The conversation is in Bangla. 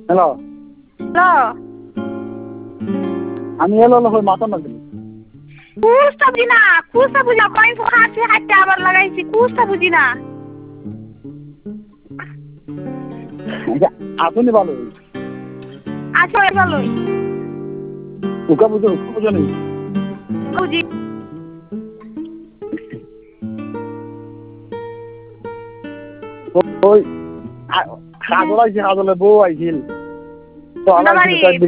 হ্যালো হ্যালো আমি এলো হই মাথা না দিলি কুস্তা বুঝি না কই হাঁটতে হাঁটতে আবার লাগাইছি কুস্তা বুঝি না আসুনি ভালো আছো ভালোই উকা বুঝো নেই বুঝি ওই হাজল আইছি হাজলে বউ আইছিল তো কোনটা বাড়ি? আলাইছিল